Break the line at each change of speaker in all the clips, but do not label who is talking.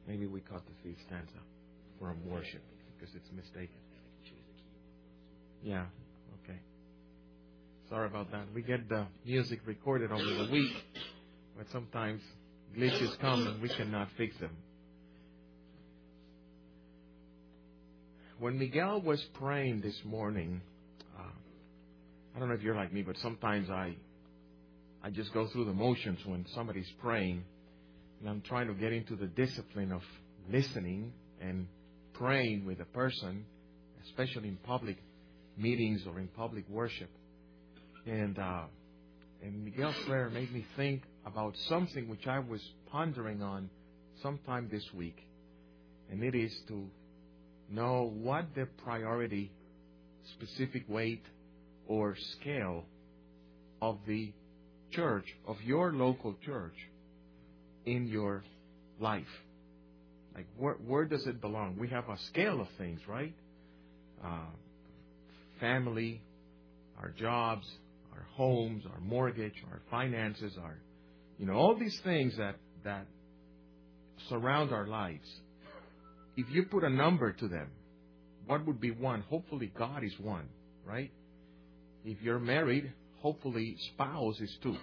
Maybe we cut the fifth stanza from worship because it's mistaken. Yeah, okay. Sorry about that. We get the music recorded over the week, but sometimes glitches come and we cannot fix them. When Miguel was praying this morning, I don't know if you're like me, but sometimes I just go through the motions when somebody's praying, and I'm trying to get into the discipline of listening and praying with a person, especially in public meetings or in public worship. And Miguel's prayer made me think about something which I was pondering on sometime this week, and it is to know what the priority, specific weight, or scale of the church, of your local church, in your life. Like, where does it belong? We have a scale of things, right? Family, our jobs, our homes, our mortgage, our finances, all these things that surround our lives. If you put a number to them, what would be one? Hopefully God is one, right? If you're married, hopefully spouse is two.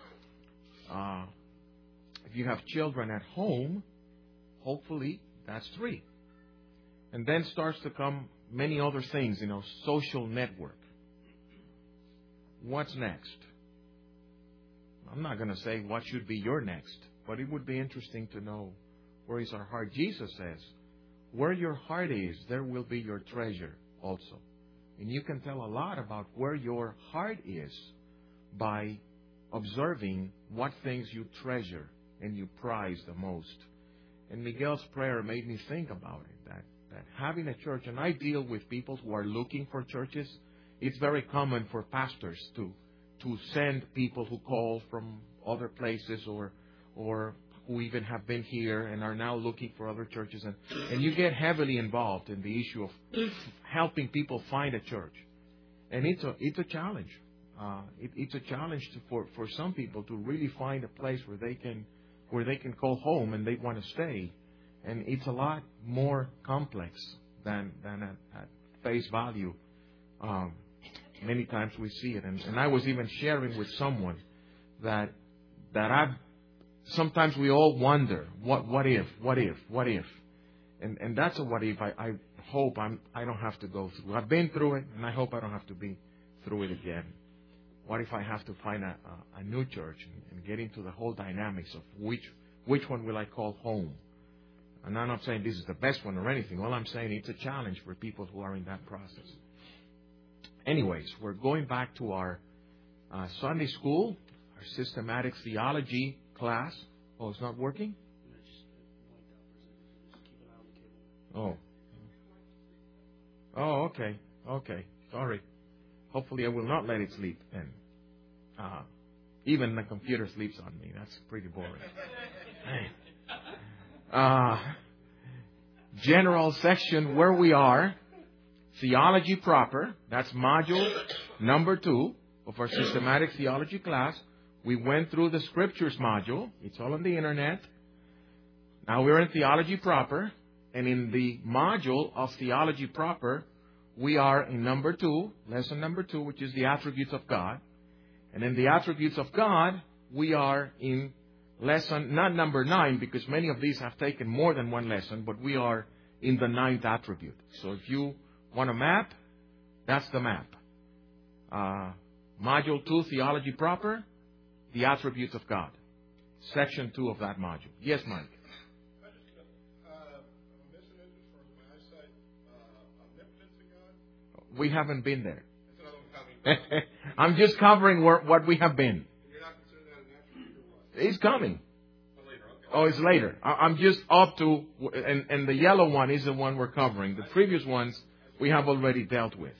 If you have children at home, hopefully that's three. And then starts to come many other things, social network. What's next? I'm not going to say what should be your next, but it would be interesting to know where is our heart. Jesus says, where your heart is, there will be your treasure also. And you can tell a lot about where your heart is by observing what things you treasure and you prize the most. And Miguel's prayer made me think about it, that having a church, and I deal with people who are looking for churches. It's very common for pastors to send people who call from other places or who even have been here and are now looking for other churches. And you get heavily involved in the issue of helping people find a church. And it's a challenge. It's a challenge for some people to really find a place where they can call home and they want to stay. And it's a lot more complex than at face value. Many times we see it. And I was even sharing with someone that sometimes we all wonder, what if? And that's a what if I hope I don't have to go through. I've been through it, and I hope I don't have to be through it again. What if I have to find a new church and get into the whole dynamics of which one will I call home? And I'm not saying this is the best one or anything. All I'm saying, it's a challenge for people who are in that process. Anyways, we're going back to our Sunday school, our systematic theology class. Oh, it's not working? Oh. Oh, okay. Okay. Sorry. Hopefully I will not let it sleep then. Even the computer sleeps on me. That's pretty boring. General section where we are. Theology proper. That's module number 2 of our systematic theology class. We went through the scriptures module. It's all on the internet. Now we're in theology proper. And in the module of theology proper, we are in number 2, lesson number 2, which is the attributes of God. And in the attributes of God, we are in lesson, not number 9, because many of these have taken more than one lesson, but we are in the 9th attribute. So if you want a map, that's the map. Module 2, theology proper, the attributes of God. Section 2 of that module. Yes, Mike. We haven't been there. I'm just covering what we have been. You're not considering that an attribute or what? It's coming. Oh, it's later. I'm just up to, and the yellow one is the one we're covering. The previous ones we have already dealt with.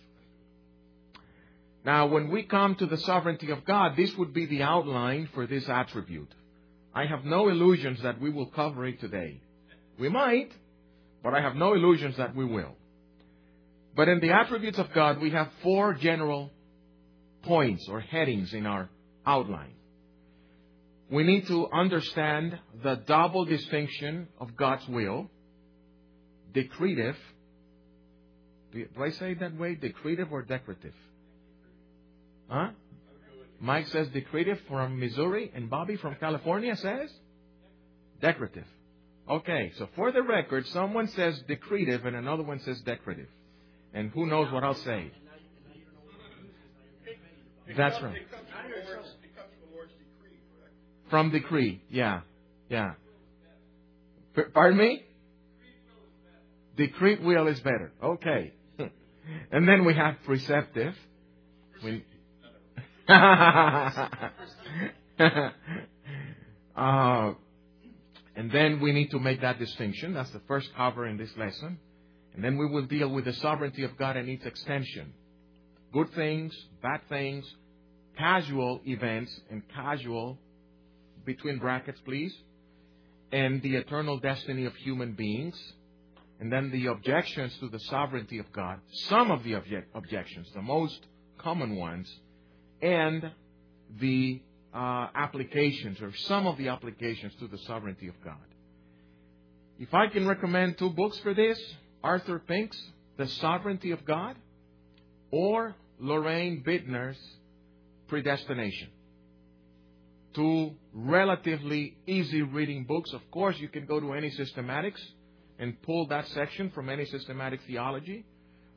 Now, when we come to the sovereignty of God, this would be the outline for this attribute. I have no illusions that we will cover it today. We might, but I have no illusions that we will. But in the attributes of God, we have 4 general points or headings in our outline. we need to understand the double distinction of God's will. Decretive. Do I say it that way? Decretive or decorative? Huh? Mike says decretive from Missouri, and Bobby from California says decorative. Okay, so for the record, someone says decretive and another one says decorative. And who knows what I'll say. That's right. From decree, yeah. Pardon me? Decreed will is better. Okay. And then we have preceptive. And then we need to make that distinction. That's the first cover in this lesson. And then we will deal with the sovereignty of God and its extension. Good things, bad things, casual events, and casual, between brackets please, and the eternal destiny of human beings. And then the objections to the sovereignty of God. Some of the objections, the most common ones, and the applications, or some of the applications to the sovereignty of God. If I can recommend 2 books for this, Arthur Pink's The Sovereignty of God, or Lorraine Bittner's Predestination. 2 relatively easy reading books. Of course, you can go to any systematics and pull that section from any systematic theology,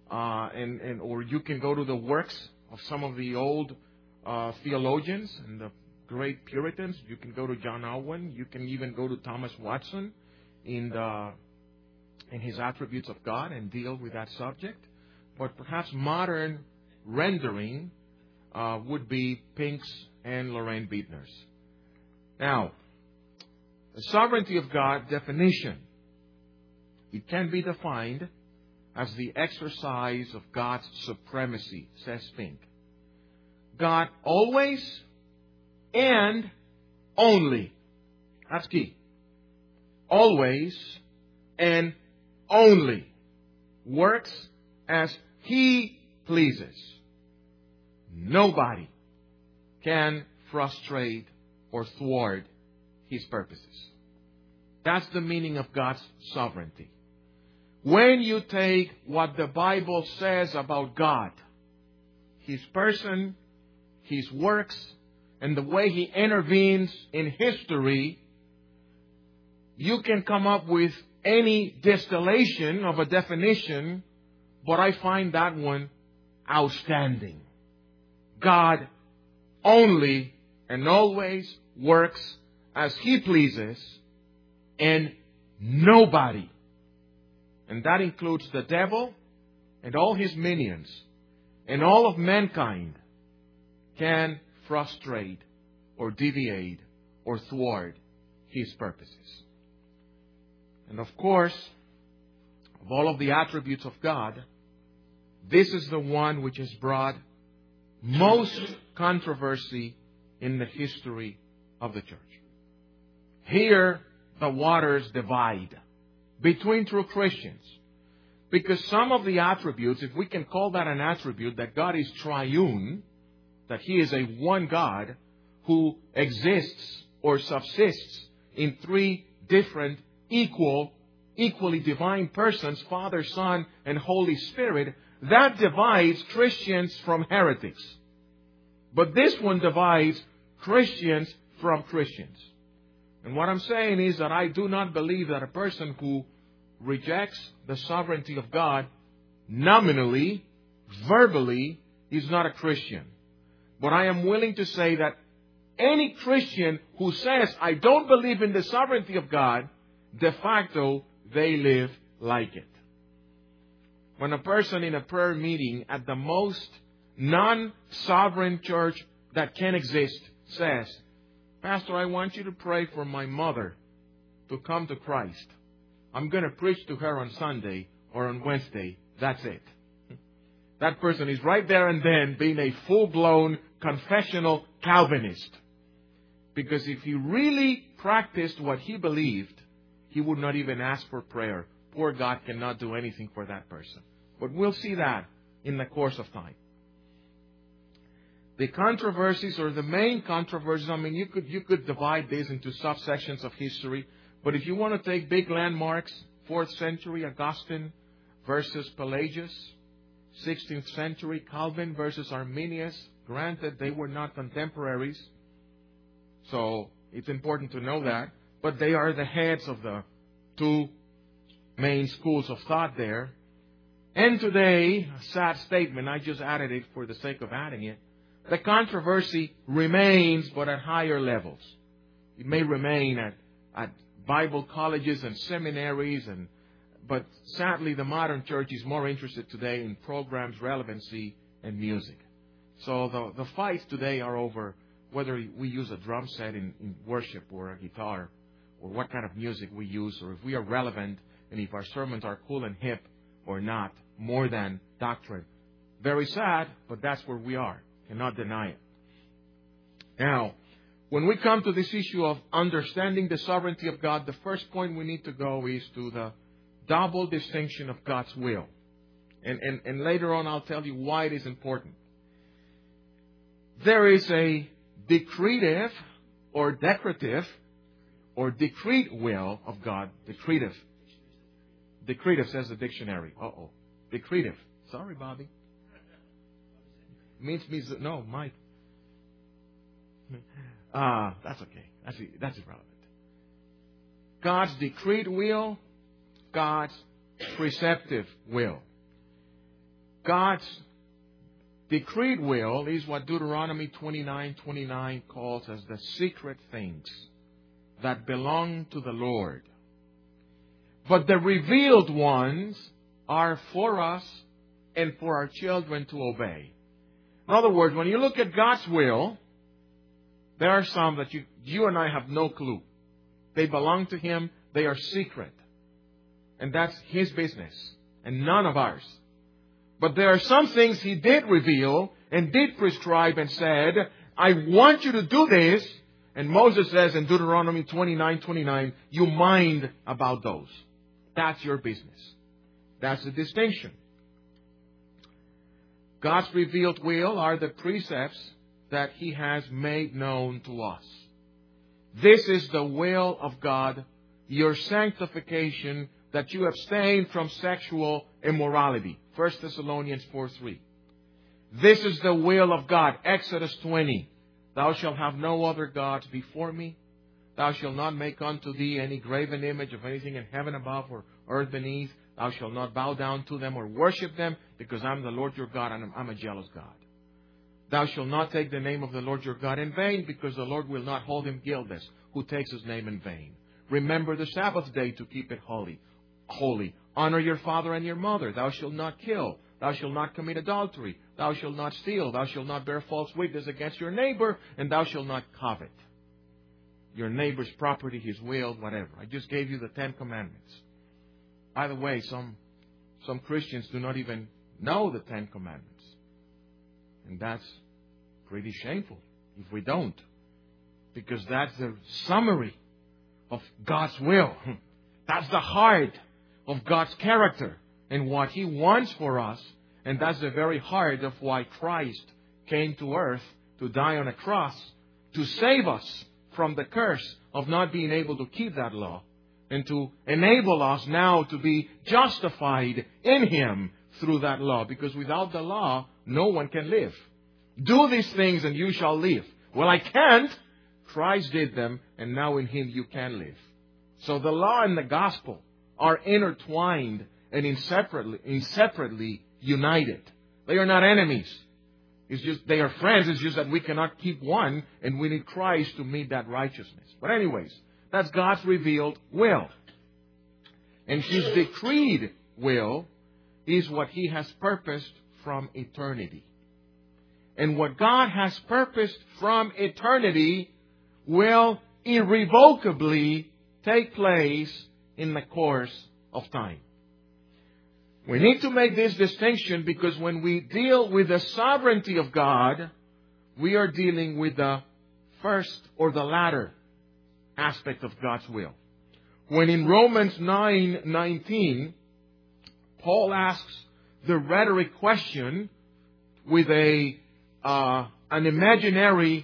or you can go to the works of some of the old theologians and the great Puritans. You can go to John Owen. You can even go to Thomas Watson in his attributes of God and deal with that subject. But perhaps modern rendering would be Pink's and Lorraine Bittner's. Now, the sovereignty of God definition. It can be defined as the exercise of God's supremacy, says Pink. God always and only. That's key. Always and only works as He pleases. Nobody can frustrate or thwart His purposes. That's the meaning of God's sovereignty. When you take what the Bible says about God, His person, His works, and the way He intervenes in history, you can come up with any distillation of a definition, but I find that one outstanding. God only and always works as He pleases, and nobody, and that includes the devil and all his minions and all of mankind, can frustrate or deviate or thwart His purposes. And of course, of all of the attributes of God, this is the one which has brought most controversy in the history of the church. Here, the waters divide between true Christians. Because some of the attributes, if we can call that an attribute, that God is triune, that He is a one God who exists or subsists in 3 different equally divine persons, Father, Son, and Holy Spirit, that divides Christians from heretics. But this one divides Christians from Christians. And what I'm saying is that I do not believe that a person who rejects the sovereignty of God nominally, verbally, is not a Christian. But I am willing to say that any Christian who says, I don't believe in the sovereignty of God, de facto, they live like it. When a person in a prayer meeting at the most non-sovereign church that can exist says, Pastor, I want you to pray for my mother to come to Christ. I'm going to preach to her on Sunday or on Wednesday. That's it. That person is right there and then being a full-blown confessional Calvinist. Because if he really practiced what he believed, he would not even ask for prayer. Poor God cannot do anything for that person. But we'll see that in the course of time. The controversies or the main controversies, I mean, you could divide this into subsections of history, but if you want to take big landmarks, 4th century Augustine versus Pelagius, 16th century Calvin versus Arminius. Granted, they were not contemporaries, so it's important to know that, but they are the heads of the two main schools of thought there. And today, a sad statement, I just added it for the sake of adding it, the controversy remains, but at higher levels. It may remain at Bible colleges and seminaries, but sadly the modern church is more interested today in programs, relevancy, and music. So the fights today are over whether we use a drum set in worship or a guitar, or what kind of music we use, or if we are relevant and if our sermons are cool and hip or not, more than doctrine. Very sad, but that's where we are. Cannot deny it. Now, when we come to this issue of understanding the sovereignty of God, the first point we need to go is to the double distinction of God's will. And later on I'll tell you why it is important. There is a decretive or decretive or decreed will of God. Decretive. Decretive says the dictionary. Decretive. Sorry, Bobby. Means no, Mike. That's okay. That's irrelevant. God's decreed will, God's preceptive will. God's decreed will is what Deuteronomy 29:29 calls as the secret things that belong to the Lord. But the revealed ones are for us and for our children to obey. In other words, when you look at God's will, there are some that you and I have no clue. They belong to Him. They are secret. And that's His business and none of ours. But there are some things He did reveal and did prescribe and said, I want you to do this. And Moses says in Deuteronomy 29:29, you mind about those. That's your business. That's the distinction. God's revealed will are the precepts that He has made known to us. This is the will of God, your sanctification, that you abstain from sexual immorality. 1 Thessalonians 4:3. This is the will of God. Exodus 20. Thou shalt have no other gods before me. Thou shalt not make unto thee any graven image of anything in heaven above or earth beneath. Thou shalt not bow down to them or worship them, because I'm the Lord your God and I'm a jealous God. Thou shalt not take the name of the Lord your God in vain, because the Lord will not hold him guiltless who takes His name in vain. Remember the Sabbath day to keep it holy. Honor your father and your mother. Thou shalt not kill. Thou shalt not commit adultery. Thou shalt not steal. Thou shalt not bear false witness against your neighbor. And thou shalt not covet your neighbor's property, his will, whatever. I just gave you the 10 Commandments. By the way, some Christians do not even know the 10 Commandments. And that's pretty shameful if we don't. Because that's the summary of God's will. That's the heart of God's character and what He wants for us. And that's the very heart of why Christ came to earth to die on a cross to save us from the curse of not being able to keep that law, and to enable us now to be justified in Him through that law. Because without the law, no one can live. Do these things and you shall live. Well, I can't. Christ did them, and now in Him you can live. So the law and the gospel are intertwined and inseparably united. They are not enemies. It's just they are friends. It's just that we cannot keep one, and we need Christ to meet that righteousness. But anyways, that's God's revealed will. And His decreed will is what He has purposed from eternity. And what God has purposed from eternity will irrevocably take place in the course of time. We need to make this distinction, because when we deal with the sovereignty of God, we are dealing with the first or the latter aspect of God's will. When in Romans 9:19, Paul asks the rhetoric question with a an imaginary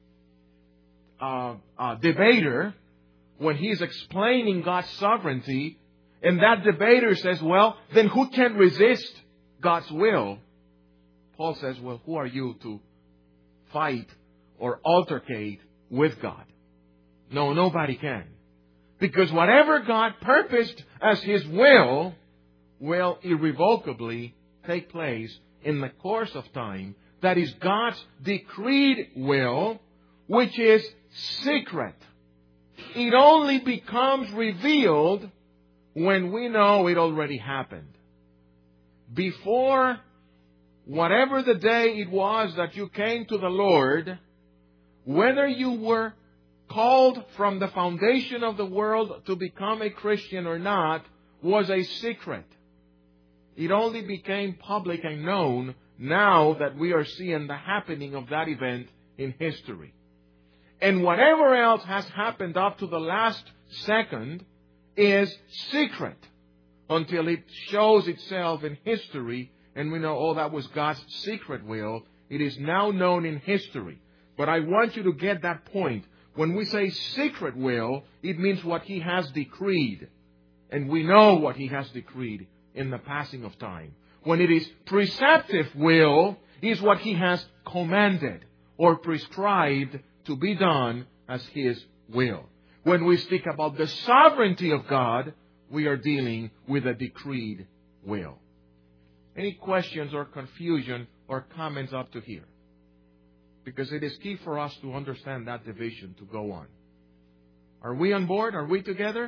debater when he's explaining God's sovereignty, and that debater says, well, then who can resist God's will? Paul says, well, who are you to fight or altercate with God? No, nobody can. Because whatever God purposed as His will irrevocably take place in the course of time. That is God's decreed will, which is secret. It only becomes revealed when we know it already happened. Before, whatever the day it was that you came to the Lord, whether you were called from the foundation of the world to become a Christian or not, was a secret. It only became public and known now that we are seeing the happening of that event in history. And whatever else has happened up to the last second is secret until it shows itself in history and we know, oh, that was God's secret will. It is now known in history. But I want you to get that point. When we say secret will, it means what He has decreed. And we know what He has decreed in the passing of time. When it is preceptive will, is what He has commanded or prescribed to be done as His will. When we speak about the sovereignty of God, we are dealing with a decreed will. Any questions or confusion or comments up to here? Because it is key for us to understand that division to go on. Are we on board? Are we together?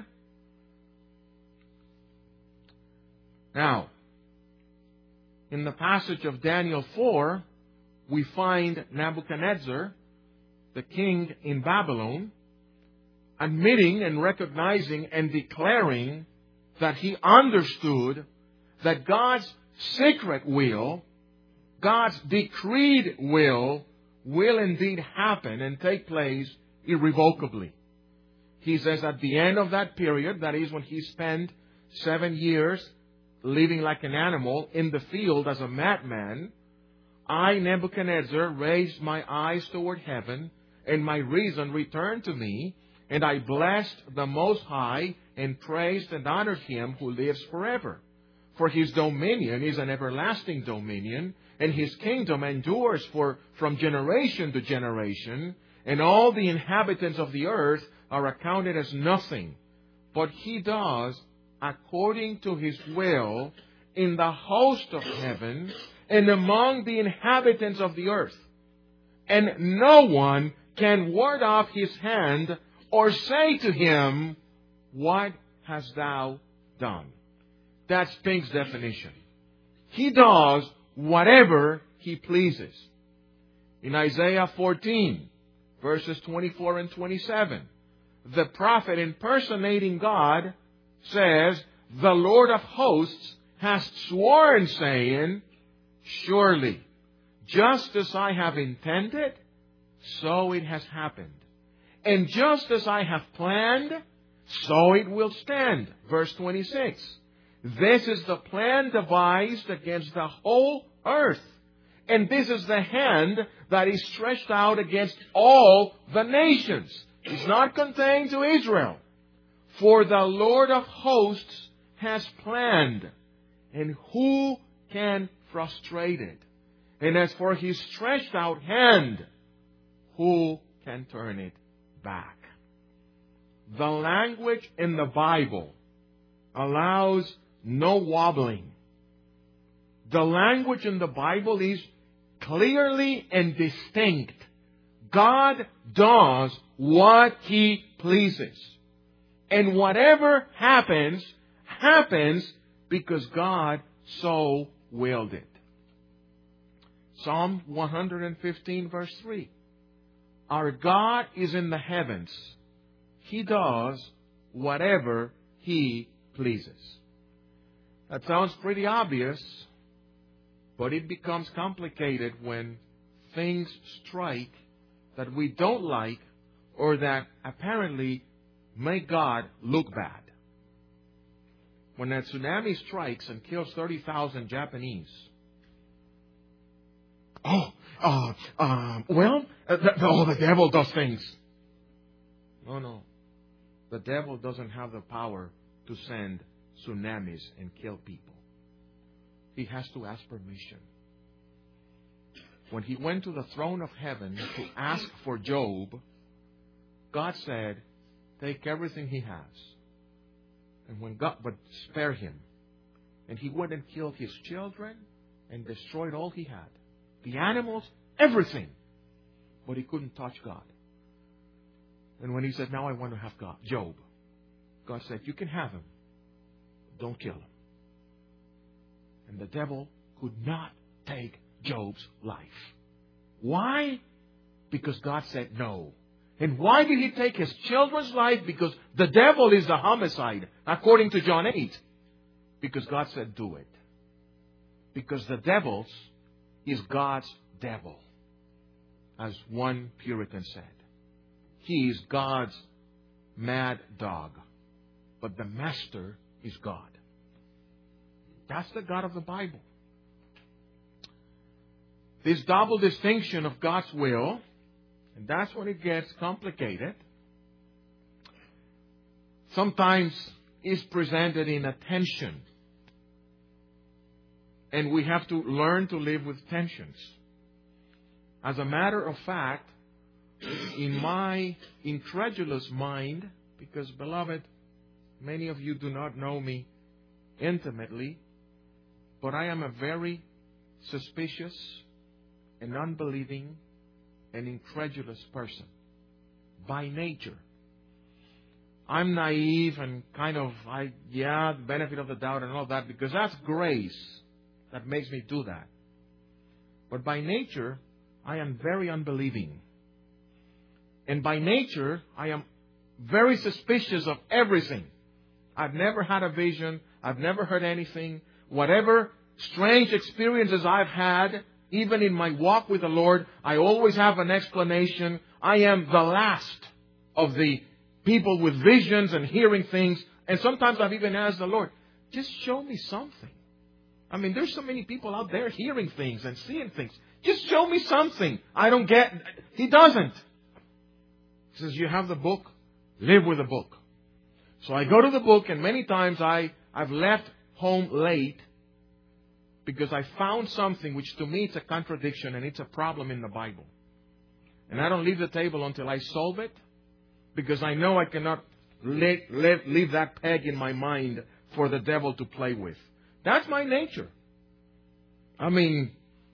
Now, in the passage of Daniel 4, we find Nebuchadnezzar, the king in Babylon, admitting and recognizing and declaring that he understood that God's secret will, God's decreed will indeed happen and take place irrevocably. He says at the end of that period, that is when he spent 7 years living like an animal in the field as a madman, I, Nebuchadnezzar, raised my eyes toward heaven, and my reason returned to me, and I blessed the Most High, and praised and honored Him who lives forever. For His dominion is an everlasting dominion, and His kingdom endures from generation to generation, and all the inhabitants of the earth are accounted as nothing. But He does according to His will in the host of heaven and among the inhabitants of the earth. And no one can ward off His hand or say to Him, what hast thou done? That's Pink's definition. He does whatever He pleases. In Isaiah 14, verses 24 and 27, the prophet impersonating God says, the Lord of hosts has sworn, saying, surely, just as I have intended, so it has happened. And just as I have planned, so it will stand. Verse 26. This is the plan devised against the whole earth. And this is the hand that is stretched out against all the nations. It's not contained to Israel. For the Lord of hosts has planned, and who can frustrate it? And as for His stretched out hand, who can turn it back? The language in the Bible allows no wobbling. The language in the Bible is clearly and distinct. God does what He pleases. And whatever happens, happens because God so willed it. Psalm 115, verse 3. Our God is in the heavens. He does whatever He pleases. That sounds pretty obvious, but it becomes complicated when things strike that we don't like or that apparently make God look bad. When a tsunami strikes and kills 30,000 Japanese, oh, the devil does things. No. The devil doesn't have the power to send tsunamis and kill people. He has to ask permission. When he went to the throne of heaven to ask for Job, God said, take everything he has. And when God, but spare him. And he went and killed his children and destroyed all he had. The animals, everything. But he couldn't touch God. And when he said, now I want to have Job, God said, you can have him. Don't kill him. And the devil could not take Job's life. Why? Because God said no. And why did he take his children's life? Because the devil is the homicide, according to John 8. Because God said do it. Because the devil's is God's devil, as one Puritan said. He is God's mad dog. But the master is God. That's the God of the Bible. This double distinction of God's will, and that's when it gets complicated, sometimes is presented in a tension. And we have to learn to live with tensions. As a matter of fact, in my incredulous mind, because, beloved, many of you do not know me intimately, but I am a very suspicious and unbelieving and incredulous person by nature. I'm naive and the benefit of the doubt and all that, because that's grace that makes me do that. But by nature, I am very unbelieving. And by nature, I am very suspicious of everything. I've never had a vision. I've never heard anything. Whatever strange experiences I've had, even in my walk with the Lord, I always have an explanation. I am the last of the people with visions and hearing things. And sometimes I've even asked the Lord, just show me something. I mean, there's so many people out there hearing things and seeing things. Just show me something. I don't get. He doesn't. He says, you have the book. Live with the book. So I go to the book, and many times I've left home late because I found something which to me it's a contradiction and it's a problem in the Bible. And I don't leave the table until I solve it, because I know I cannot leave that peg in my mind for the devil to play with. That's my nature. I mean,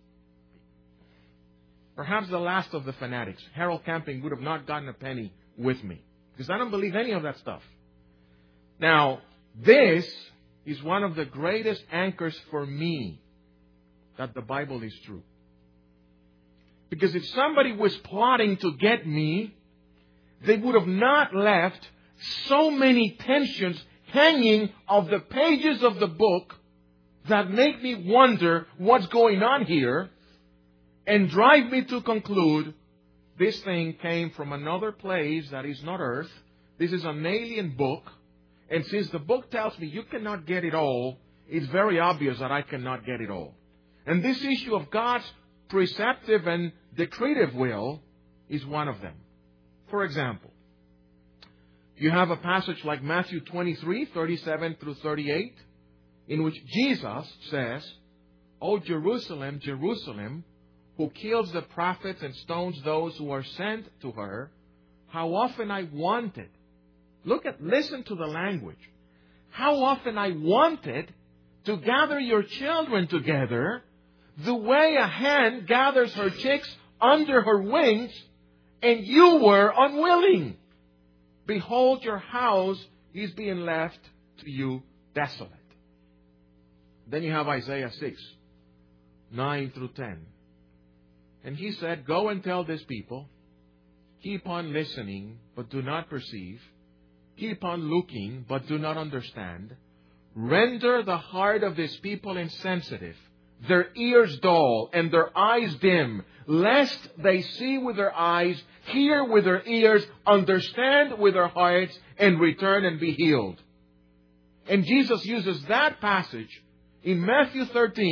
perhaps the last of the fanatics, Harold Camping, would have not gotten a penny with me, because I don't believe any of that stuff. Now, this is one of the greatest anchors for me that the Bible is true. Because if somebody was plotting to get me, they would have not left so many tensions hanging off the pages of the book that make me wonder what's going on here and drive me to conclude this thing came from another place that is not earth. This is an alien book. And since the book tells me you cannot get it all, it's very obvious that I cannot get it all. And this issue of God's preceptive and decretive will is one of them. For example, you have a passage like Matthew 23, 37 through 38, in which Jesus says, O Jerusalem, Jerusalem, who kills the prophets and stones those who are sent to her, how often I wanted. Listen to the language. How often I wanted to gather your children together the way a hen gathers her chicks under her wings, and you were unwilling. Behold, your house is being left to you desolate. Then you have Isaiah 6, 9 through 10. And he said, go and tell this people, keep on listening, but do not perceive. Keep on looking, but do not understand. Render the heart of this people insensitive, their ears dull, and their eyes dim, lest they see with their eyes, hear with their ears, understand with their hearts, and return and be healed. And Jesus uses that passage in Matthew 13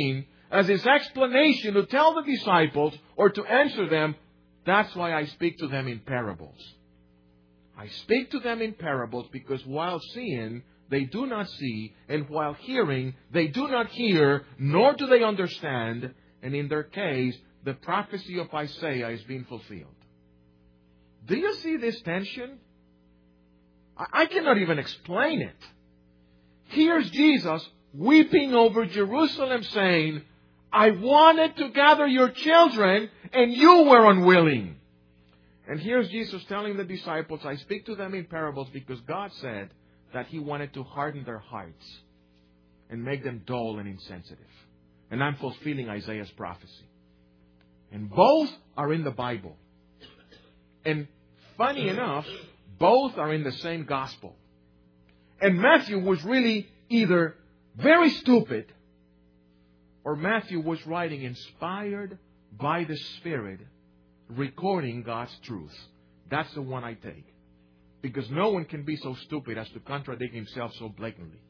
as His explanation to tell the disciples or to answer them, that's why I speak to them in parables. I speak to them in parables because while seeing, they do not see, and while hearing, they do not hear, nor do they understand, and in their case, the prophecy of Isaiah is being fulfilled. Do you see this tension? I cannot even explain it. Here's Jesus weeping over Jerusalem saying, I wanted to gather your children, and you were unwilling. And here's Jesus telling the disciples, I speak to them in parables because God said that He wanted to harden their hearts and make them dull and insensitive. And I'm fulfilling Isaiah's prophecy. And both are in the Bible. And funny enough, both are in the same gospel. And Matthew was really either very stupid or Matthew was writing inspired by the Spirit, recording God's truth. That's the one I take. Because no one can be so stupid as to contradict himself so blatantly.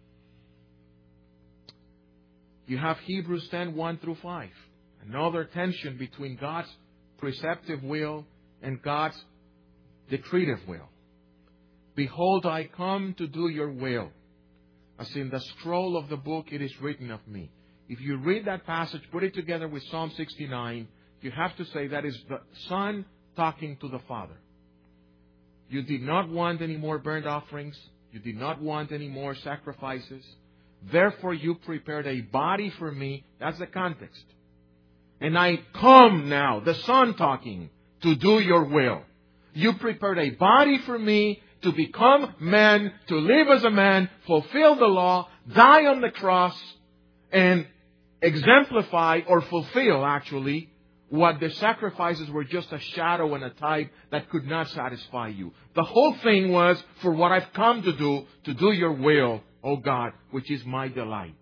You have Hebrews 10:1 through 5. Another tension between God's preceptive will and God's decretive will. Behold, I come to do your will. As in the scroll of the book it is written of me. If you read that passage, put it together with Psalm 69, you have to say that is the Son talking to the Father. You did not want any more burnt offerings. You did not want any more sacrifices. Therefore you prepared a body for me. That's the context. And I come now, the Son talking, to do your will. You prepared a body for me to become man, to live as a man, fulfill the law, die on the cross, and exemplify or fulfill, actually, what the sacrifices were just a shadow and a type that could not satisfy you. The whole thing was for what I've come to do your will, O God, which is my delight.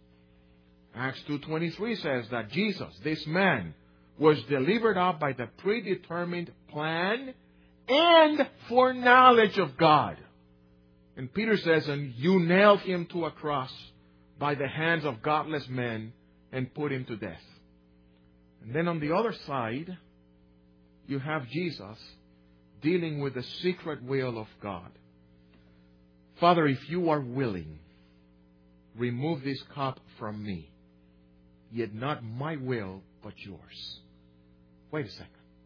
Acts 2:23 says that Jesus, this man, was delivered up by the predetermined plan and foreknowledge of God. And Peter says, and you nailed him to a cross by the hands of godless men and put him to death. And then on the other side, you have Jesus dealing with the secret will of God. Father, if you are willing, remove this cup from me. Yet not my will, but yours. Wait a second.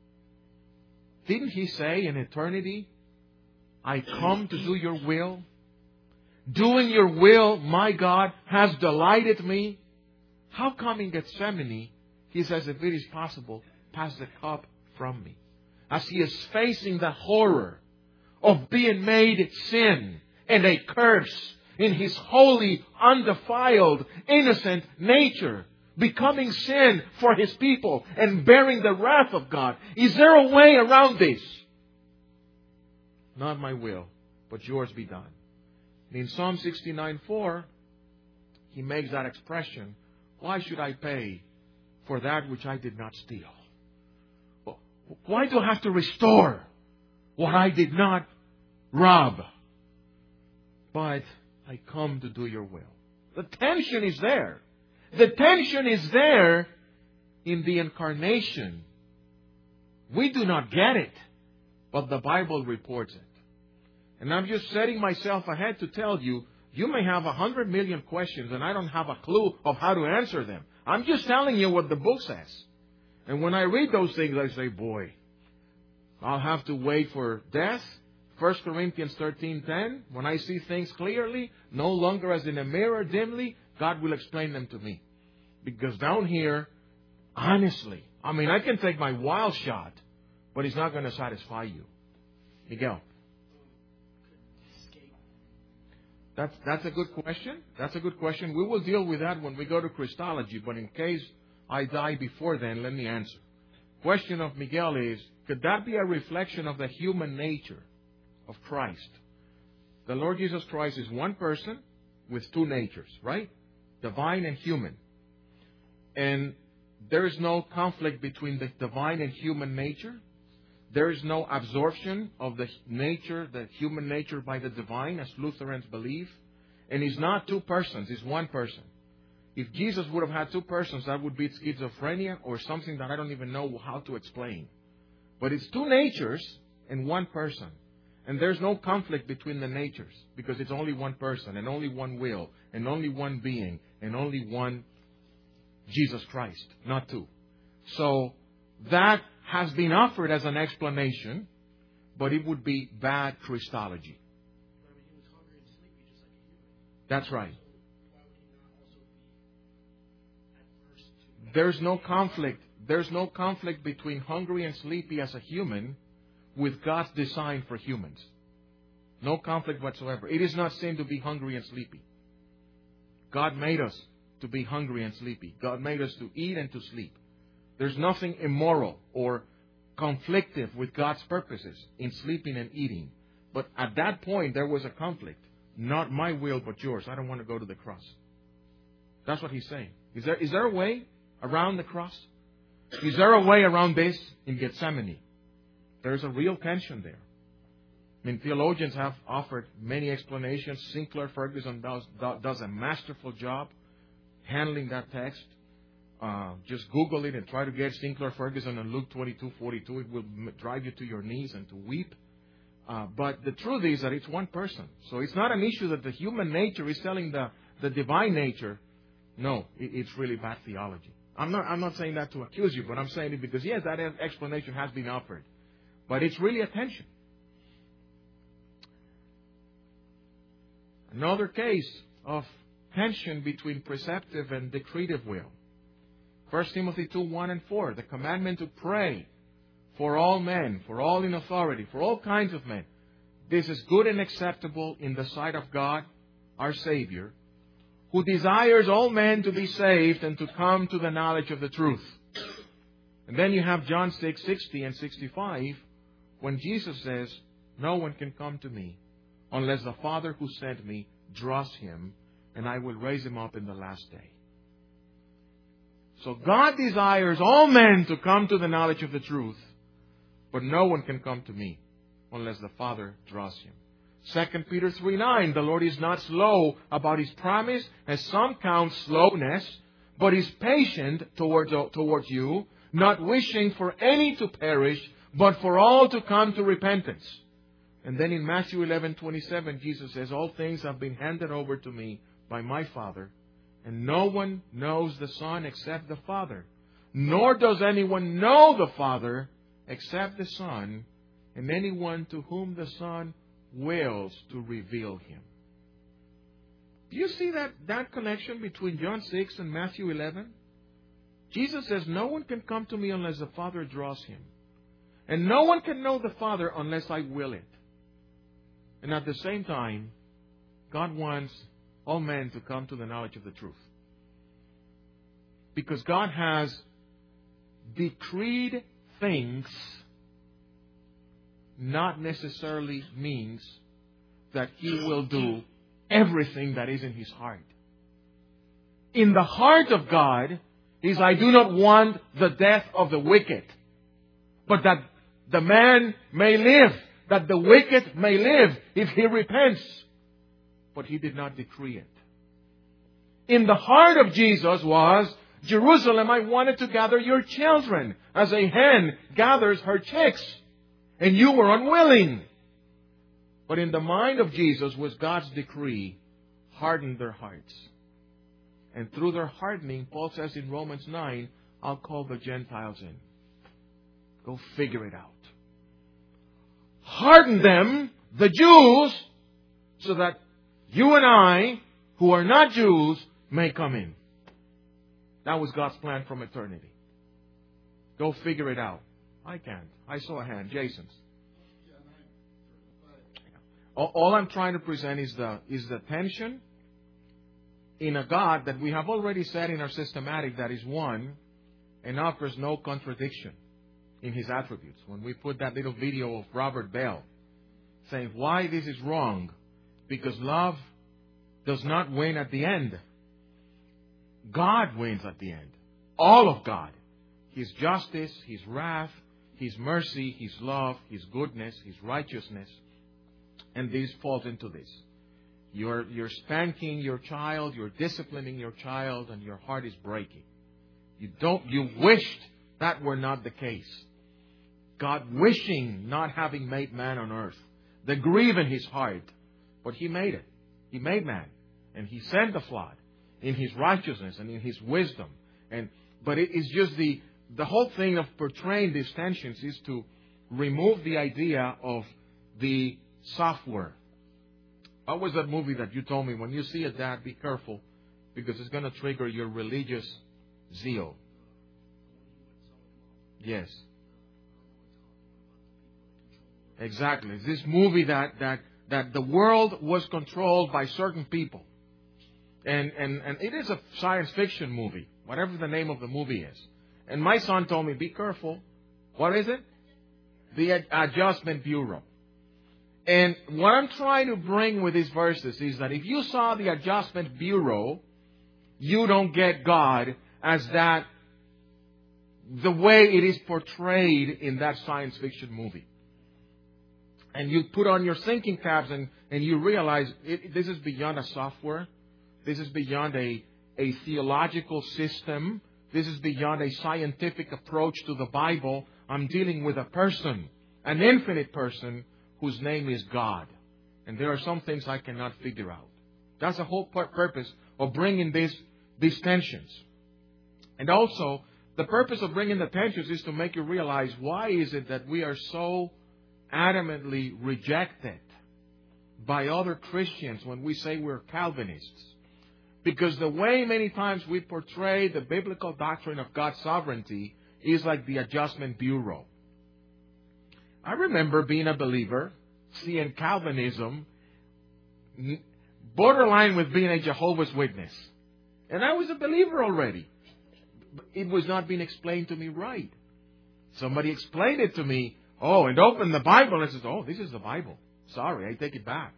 Didn't He say in eternity, I come to do your will? Doing your will, my God, has delighted me. How come in Gethsemane, He says, if it is possible, pass the cup from me? As He is facing the horror of being made sin and a curse in His holy, undefiled, innocent nature, becoming sin for His people and bearing the wrath of God. Is there a way around this? Not my will, but yours be done. In Psalm 69:4, He makes that expression, why should I pay for that which I did not steal? Why do I have to restore what I did not rob? But I come to do your will. The tension is there. The tension is there in the incarnation. We do not get it, but the Bible reports it. And I'm just setting myself ahead to tell you, you may have 100 million questions and I don't have a clue of how to answer them. I'm just telling you what the book says. And when I read those things, I say, boy, I'll have to wait for death. 1 Corinthians 13:10, when I see things clearly, no longer as in a mirror dimly, God will explain them to me. Because down here, honestly, I can take my wild shot, but it's not going to satisfy you. Miguel. That's a good question. That's a good question. We will deal with that when we go to Christology, but in case I die before then, let me answer. Question of Miguel is, could that be a reflection of the human nature of Christ? The Lord Jesus Christ is one person with two natures, right? Divine and human. And there is no conflict between the divine and human nature. There is no absorption of the human nature by the divine, as Lutherans believe. And He's not two persons, He's one person. If Jesus would have had two persons, that would be schizophrenia or something that I don't even know how to explain. But it's two natures in one person. And there's no conflict between the natures because it's only one person and only one will and only one being and only one Jesus Christ, not two. So that has been offered as an explanation, but it would be bad Christology. That's right. There's no conflict. There's no conflict between hungry and sleepy as a human with God's design for humans. No conflict whatsoever. It is not sin to be hungry and sleepy. God made us to be hungry and sleepy. God made us to eat and to sleep. There's nothing immoral or conflictive with God's purposes in sleeping and eating. But at that point, there was a conflict. Not my will, but yours. I don't want to go to the cross. That's what he's saying. Is there a way around the cross? Is there a way around this in Gethsemane? There's a real tension there. I mean, theologians have offered many explanations. Sinclair Ferguson does a masterful job handling that text. Just Google it and try to get Sinclair Ferguson and Luke 22:42. It will drive you to your knees and to weep. But the truth is that it's one person. So it's not an issue that the human nature is telling the divine nature. No, it's really bad theology. I'm not saying that to accuse you, but I'm saying it because, yes, that explanation has been offered. But it's really a tension. Another case of tension between preceptive and decretive will. 1 Timothy 2:1 and 4, the commandment to pray for all men, for all in authority, for all kinds of men. This is good and acceptable in the sight of God, our Savior, who desires all men to be saved and to come to the knowledge of the truth. And then you have John 6:60 and 65, when Jesus says, no one can come to me unless the Father who sent me draws him, and I will raise him up in the last day. So God desires all men to come to the knowledge of the truth, but no one can come to me unless the Father draws him. 2 Peter 3:9, the Lord is not slow about His promise, as some count slowness, but is patient towards you, not wishing for any to perish, but for all to come to repentance. And then in Matthew 11:27, Jesus says, all things have been handed over to me by my Father, and no one knows the Son except the Father, nor does anyone know the Father except the Son, and anyone to whom the Son wills to reveal Him. Do you see that connection between John 6 and Matthew 11? Jesus says, no one can come to me unless the Father draws him. And no one can know the Father unless I will it. And at the same time, God wants all men to come to the knowledge of the truth. Because God has decreed things not necessarily means that He will do everything that is in His heart. In the heart of God is, I do not want the death of the wicked, but that the man may live, that the wicked may live if he repents. But He did not decree it. In the heart of Jesus was, Jerusalem, I wanted to gather your children as a hen gathers her chicks, and you were unwilling. But in the mind of Jesus was God's decree, harden their hearts. And through their hardening, Paul says in Romans 9, I'll call the Gentiles in. Go figure it out. Harden them, the Jews, so that you and I, who are not Jews, may come in. That was God's plan from eternity. Go figure it out. I can't. I saw a hand. Jason's. All I'm trying to present is the tension in a God that we have already said in our systematic that is one and offers no contradiction in His attributes. When we put that little video of Robert Bell saying why this is wrong, because love does not win at the end. God wins at the end. All of God. His justice, His wrath, His mercy, His love, His goodness, His righteousness. And this falls into this. You're spanking your child, you're disciplining your child, and your heart is breaking. You wished that were not the case. God wishing not having made man on earth. The grief in His heart. But He made it. He made man. And He sent the flood in His righteousness and in His wisdom. But it is just the whole thing of portraying these tensions is to remove the idea of the software. What was that movie that you told me? When you see it, Dad, be careful, because it's going to trigger your religious zeal. Yes. Exactly. It's this movie that the world was controlled by certain people. And it is a science fiction movie, whatever the name of the movie is. And my son told me, be careful. What is it? The Adjustment Bureau. And what I'm trying to bring with these verses is that if you saw the Adjustment Bureau, you don't get God as that, the way it is portrayed in that science fiction movie. And you put on your thinking caps and you realize this is beyond a software. This is beyond a theological system. This is beyond a scientific approach to the Bible. I'm dealing with a person, an infinite person, whose name is God. And there are some things I cannot figure out. That's the whole purpose of bringing these tensions. And also, the purpose of bringing the tensions is to make you realize why is it that we are so adamantly rejected by other Christians when we say we're Calvinists. Because the way many times we portray the biblical doctrine of God's sovereignty is like the Adjustment Bureau. I remember being a believer, seeing Calvinism borderline with being a Jehovah's Witness. And I was a believer already. It was not being explained to me right. Somebody explained it to me. Oh, and opened the Bible and says, oh, this is the Bible. Sorry, I take it back.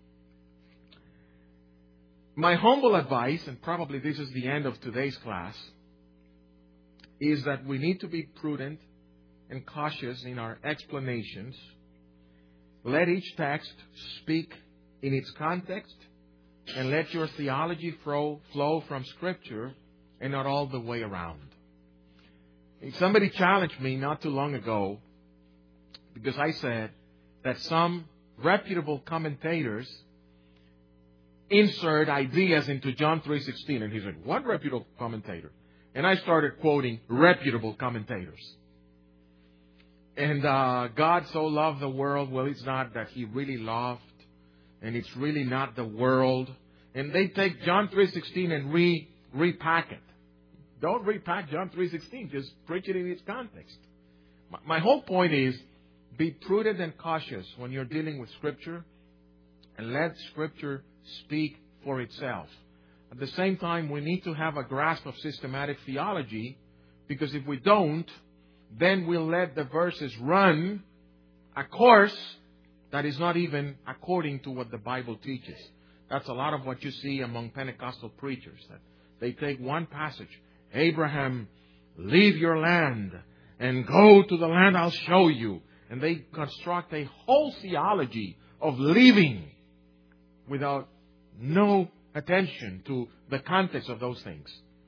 My humble advice, and probably this is the end of today's class, is that we need to be prudent and cautious in our explanations. Let each text speak in its context, and let your theology flow from Scripture and not all the way around. Somebody challenged me not too long ago because I said that some reputable commentators insert ideas into John 3:16. And he said, what reputable commentator? And I started quoting reputable commentators. And God so loved the world. Well, it's not that He really loved. And it's really not the world. And they take John 3:16 and repack it. Don't repack John 3:16. Just preach it in its context. My whole point is, be prudent and cautious when you're dealing with Scripture. And let Scripture speak for itself. At the same time, we need to have a grasp of systematic theology, because if we don't, then we'll let the verses run a course that is not even according to what the Bible teaches. That's a lot of what you see among Pentecostal preachers. That they take one passage, Abraham, leave your land and go to the land I'll show you. And they construct a whole theology of living without no attention to the context of those things.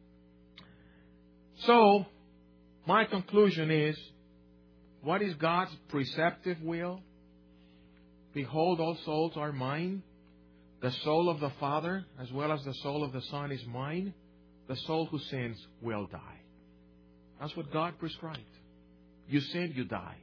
So, my conclusion is, what is God's preceptive will? Behold, all souls are mine. The soul of the Father, as well as the soul of the Son, is mine. The soul who sins will die. That's what God prescribed. You sin, you die.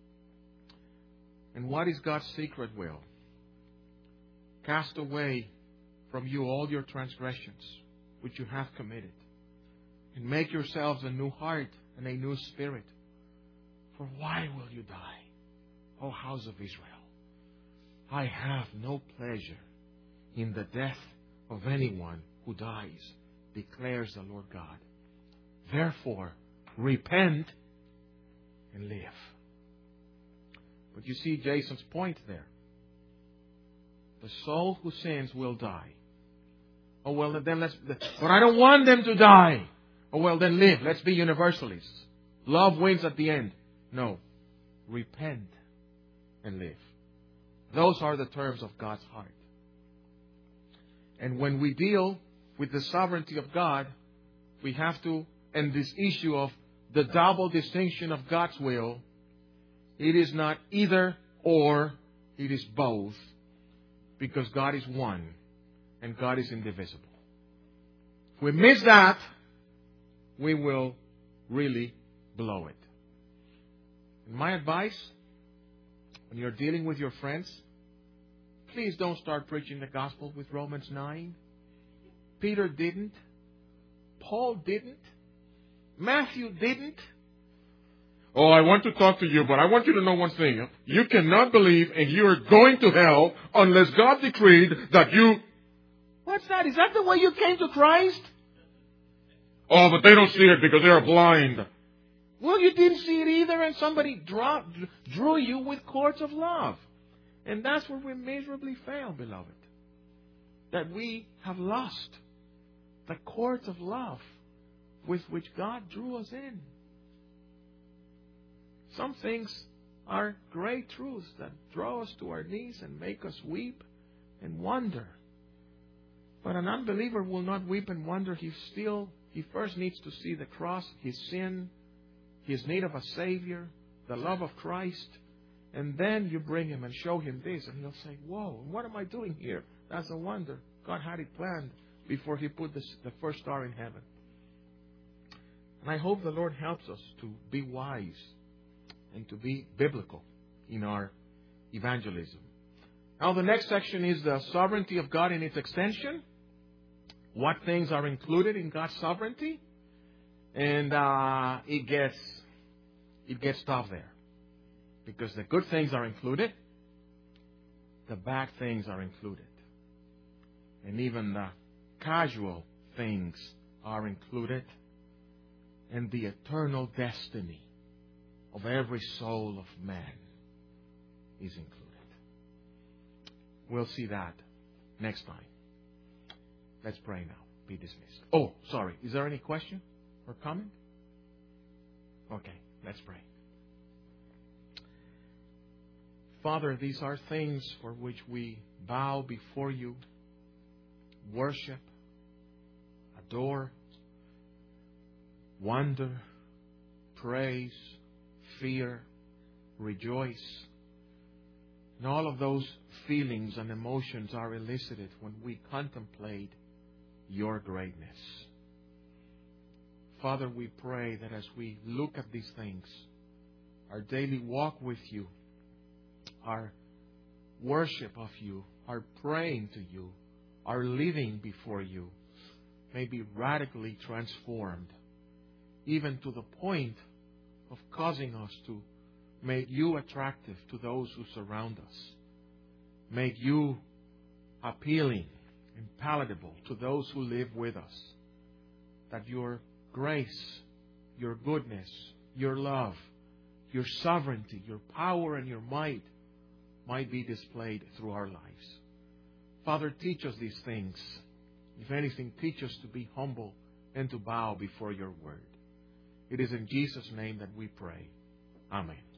And what is God's secret will? Cast away from you all your transgressions, which you have committed, and make yourselves a new heart and a new spirit. For why will you die, O house of Israel? I have no pleasure in the death of anyone who dies, declares the Lord God. Therefore, repent and live. But you see Jason's point there. The soul who sins will die. Oh, well, then but I don't want them to die. Oh, well, then live. Let's be universalists. Love wins at the end. No. Repent and live. Those are the terms of God's heart. And when we deal with the sovereignty of God, we have to, and this issue of the double distinction of God's will, it is not either or, it is both. Because God is one and God is indivisible. If we miss that, we will really blow it. And my advice, when you're dealing with your friends, please don't start preaching the gospel with Romans 9. Peter didn't. Paul didn't. Matthew didn't. Oh, I want to talk to you, but I want you to know one thing. You cannot believe and you are going to hell unless God decreed that you... What's that? Is that the way you came to Christ? Oh, but they don't see it because they are blind. Well, you didn't see it either, and somebody drew you with cords of love. And that's where we miserably fail, beloved. That we have lost the cords of love with which God drew us in. Some things are great truths that draw us to our knees and make us weep and wonder. But an unbeliever will not weep and wonder. He first needs to see the cross, his sin, his need of a Savior, the love of Christ. And then you bring him and show him this, and he'll say, whoa, what am I doing here? That's a wonder. God had it planned before He put the first star in heaven. And I hope the Lord helps us to be wise and to be biblical in our evangelism. Now the next section is the sovereignty of God in its extension. What things are included in God's sovereignty? And it gets tough there. Because the good things are included, the bad things are included. And even the casual things are included. And the eternal destiny of every soul of man is included. We'll see that next time. Let's pray now. Be dismissed. Oh, sorry. Is there any question or comment? Okay, let's pray. Father, these are things for which we bow before You, worship, adore, wonder, praise, fear, rejoice. And all of those feelings and emotions are elicited when we contemplate Your greatness. Father, we pray that as we look at these things, our daily walk with You, our worship of You, our praying to You, our living before You may be radically transformed, even to the point of causing us to make You attractive to those who surround us, make You appealing and palatable to those who live with us, that Your grace, Your goodness, Your love, Your sovereignty, Your power and Your might be displayed through our lives. Father, teach us these things. If anything, teach us to be humble and to bow before Your word. It is in Jesus' name that we pray. Amen.